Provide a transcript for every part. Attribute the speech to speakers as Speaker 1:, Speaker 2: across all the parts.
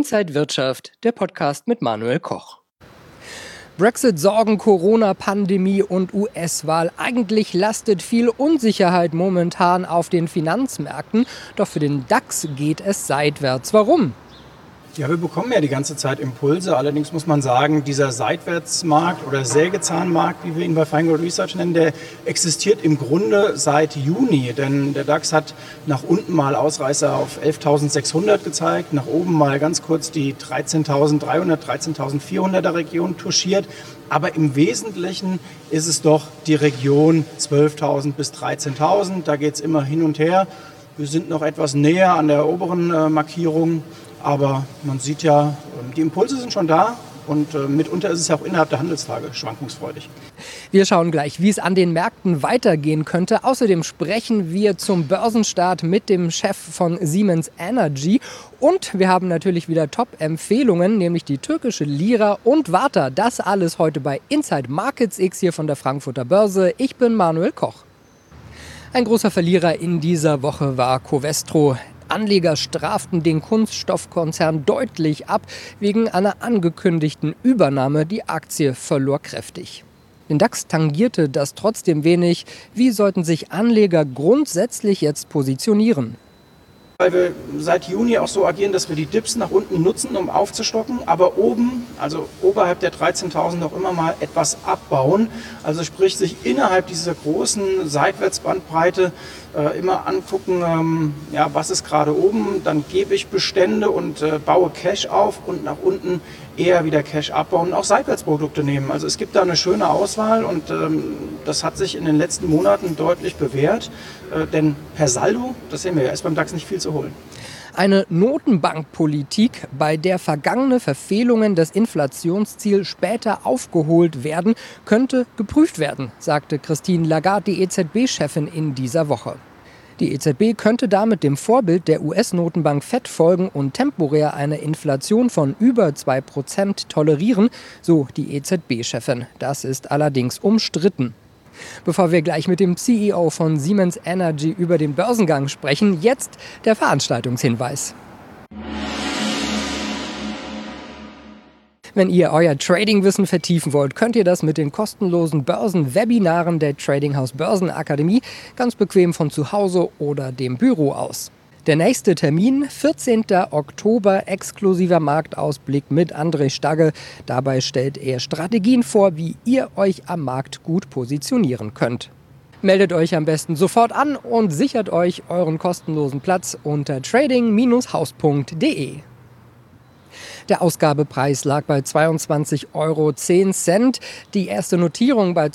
Speaker 1: Inside Wirtschaft, der Podcast mit Manuel Koch. Brexit, Sorgen, Corona, Pandemie und US-Wahl. Eigentlich lastet viel Unsicherheit momentan auf den Finanzmärkten. Doch für den DAX geht es seitwärts. Warum?
Speaker 2: Ja, wir bekommen ja die ganze Zeit Impulse. Allerdings muss man sagen, dieser Seitwärtsmarkt oder Sägezahnmarkt, wie wir ihn bei Feingold Research nennen, der existiert im Grunde seit Juni. Denn der DAX hat nach unten mal Ausreißer auf 11.600 gezeigt, nach oben mal ganz kurz die 13.300, 13.400er Region touchiert. Aber im Wesentlichen ist es doch die Region 12.000 bis 13.000. Da geht es immer hin und her. Wir sind noch etwas näher an der oberen Markierung. Aber man sieht ja, die Impulse sind schon da und mitunter ist es ja auch innerhalb der Handelstage schwankungsfreudig.
Speaker 1: Wir schauen gleich, wie es an den Märkten weitergehen könnte. Außerdem sprechen wir zum Börsenstart mit dem Chef von Siemens Energy. Und wir haben natürlich wieder Top-Empfehlungen, nämlich die türkische Lira und Warta. Das alles heute bei Inside Markets X hier von der Frankfurter Börse. Ich bin Manuel Koch. Ein großer Verlierer in dieser Woche war Covestro. Anleger straften den Kunststoffkonzern deutlich ab. Wegen einer angekündigten Übernahme. Die Aktie verlor kräftig. Den DAX tangierte das trotzdem wenig. Wie sollten sich Anleger grundsätzlich jetzt positionieren?
Speaker 2: Weil wir seit Juni auch so agieren, dass wir die Dips nach unten nutzen, um aufzustocken, aber oben, also oberhalb der 13.000 auch immer mal etwas abbauen. Also sprich, sich innerhalb dieser großen Seitwärtsbandbreite immer angucken, was ist gerade oben, dann gebe ich Bestände und baue Cash auf und nach unten eher wieder Cash abbauen und auch Seitwärtsprodukte nehmen. Also es gibt da eine schöne Auswahl und das hat sich in den letzten Monaten deutlich bewährt, denn per Saldo, das sehen wir ja, ist beim DAX nicht viel zu holen.
Speaker 1: Eine Notenbankpolitik, bei der vergangene Verfehlungen des Inflationsziels später aufgeholt werden, könnte geprüft werden, sagte Christine Lagarde, die EZB-Chefin, in dieser Woche. Die EZB könnte damit dem Vorbild der US-Notenbank Fed folgen und temporär eine Inflation von über 2% tolerieren, so die EZB-Chefin. Das ist allerdings umstritten. Bevor wir gleich mit dem CEO von Siemens Energy über den Börsengang sprechen, jetzt der Veranstaltungshinweis. Wenn ihr euer Trading-Wissen vertiefen wollt, könnt ihr das mit den kostenlosen Börsenwebinaren der Trading House Börsenakademie ganz bequem von zu Hause oder dem Büro aus. Der nächste Termin, 14. Oktober, exklusiver Marktausblick mit André Stagge. Dabei stellt er Strategien vor, wie ihr euch am Markt gut positionieren könnt. Meldet euch am besten sofort an und sichert euch euren kostenlosen Platz unter trading-haus.de. Der Ausgabepreis lag bei 22,10 €, die erste Notierung bei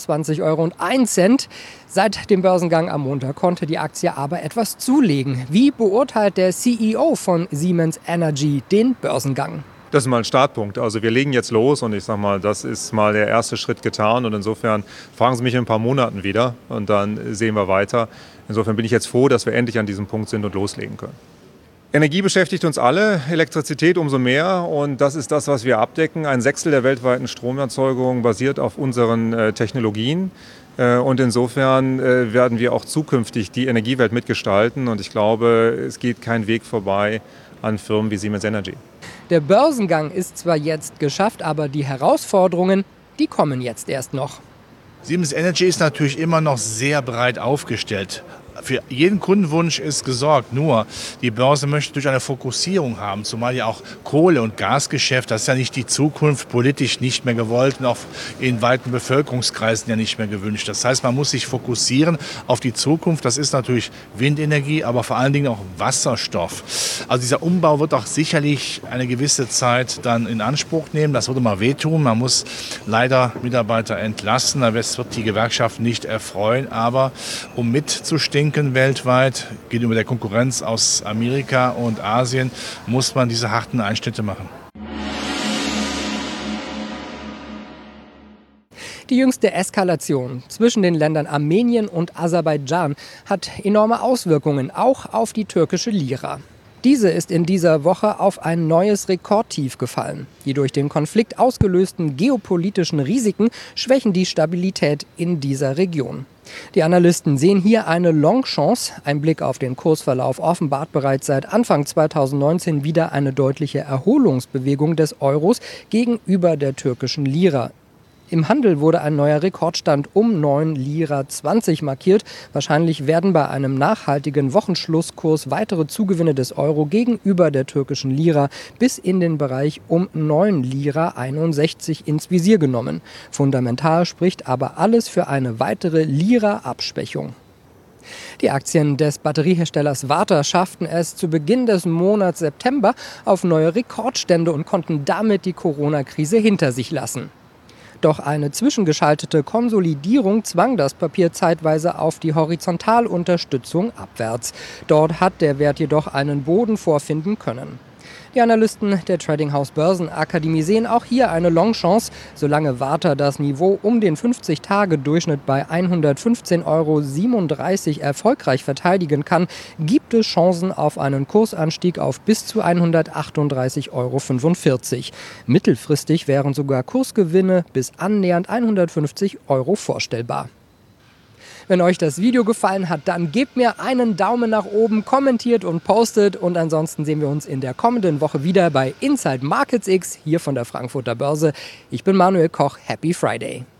Speaker 1: 22,01 €. Seit dem Börsengang am Montag konnte die Aktie aber etwas zulegen. Wie beurteilt der CEO von Siemens Energy den Börsengang?
Speaker 3: Das ist mal ein Startpunkt. Also wir legen jetzt los und ich sage mal, das ist mal der erste Schritt getan und insofern fragen Sie mich in ein paar Monaten wieder und dann sehen wir weiter. Insofern bin ich jetzt froh, dass wir endlich an diesem Punkt sind und loslegen können. Energie beschäftigt uns alle, Elektrizität umso mehr und das ist das, was wir abdecken. Ein Sechstel der weltweiten Stromerzeugung basiert auf unseren Technologien und insofern werden wir auch zukünftig die Energiewelt mitgestalten und ich glaube, es geht kein Weg vorbei an Firmen wie Siemens Energy.
Speaker 1: Der Börsengang ist zwar jetzt geschafft, aber die Herausforderungen, die kommen jetzt erst noch.
Speaker 4: Siemens Energy ist natürlich immer noch sehr breit aufgestellt. Für jeden Kundenwunsch ist gesorgt, nur die Börse möchte durch eine Fokussierung haben, zumal ja auch Kohle- und Gasgeschäft, das ist ja nicht die Zukunft, politisch nicht mehr gewollt und auch in weiten Bevölkerungskreisen ja nicht mehr gewünscht. Das heißt, man muss sich fokussieren auf die Zukunft, das ist natürlich Windenergie, aber vor allen Dingen auch Wasserstoff. Also dieser Umbau wird auch sicherlich eine gewisse Zeit dann in Anspruch nehmen, das würde mal wehtun, man muss leider Mitarbeiter entlassen, das wird die Gewerkschaft nicht erfreuen, aber um mitzustinken weltweit, gegenüber der Konkurrenz aus Amerika und Asien, muss man diese harten Einschnitte machen.
Speaker 1: Die jüngste Eskalation zwischen den Ländern Armenien und Aserbaidschan hat enorme Auswirkungen, auch auf die türkische Lira. Diese ist in dieser Woche auf ein neues Rekordtief gefallen. Die durch den Konflikt ausgelösten geopolitischen Risiken schwächen die Stabilität in dieser Region. Die Analysten sehen hier eine Long-Chance. Ein Blick auf den Kursverlauf offenbart bereits seit Anfang 2019 wieder eine deutliche Erholungsbewegung des Euros gegenüber der türkischen Lira. Im Handel wurde ein neuer Rekordstand um 9,20 Lira markiert. Wahrscheinlich werden bei einem nachhaltigen Wochenschlusskurs weitere Zugewinne des Euro gegenüber der türkischen Lira bis in den Bereich um 9,61 Lira ins Visier genommen. Fundamental spricht aber alles für eine weitere Lira-Abschwächung. Die Aktien des Batterieherstellers Varta schafften es zu Beginn des Monats September auf neue Rekordstände und konnten damit die Corona-Krise hinter sich lassen. Doch eine zwischengeschaltete Konsolidierung zwang das Papier zeitweise auf die Horizontalunterstützung abwärts. Dort hat der Wert jedoch einen Boden vorfinden können. Die Analysten der Trading House Börsenakademie sehen auch hier eine Long-Chance. Solange Varta das Niveau um den 50-Tage-Durchschnitt bei 115,37 € erfolgreich verteidigen kann, gibt es Chancen auf einen Kursanstieg auf bis zu 138,45 €. Mittelfristig wären sogar Kursgewinne bis annähernd 150 € vorstellbar. Wenn euch das Video gefallen hat, dann gebt mir einen Daumen nach oben, kommentiert und postet. Und ansonsten sehen wir uns in der kommenden Woche wieder bei Inside Markets X hier von der Frankfurter Börse. Ich bin Manuel Koch. Happy Friday!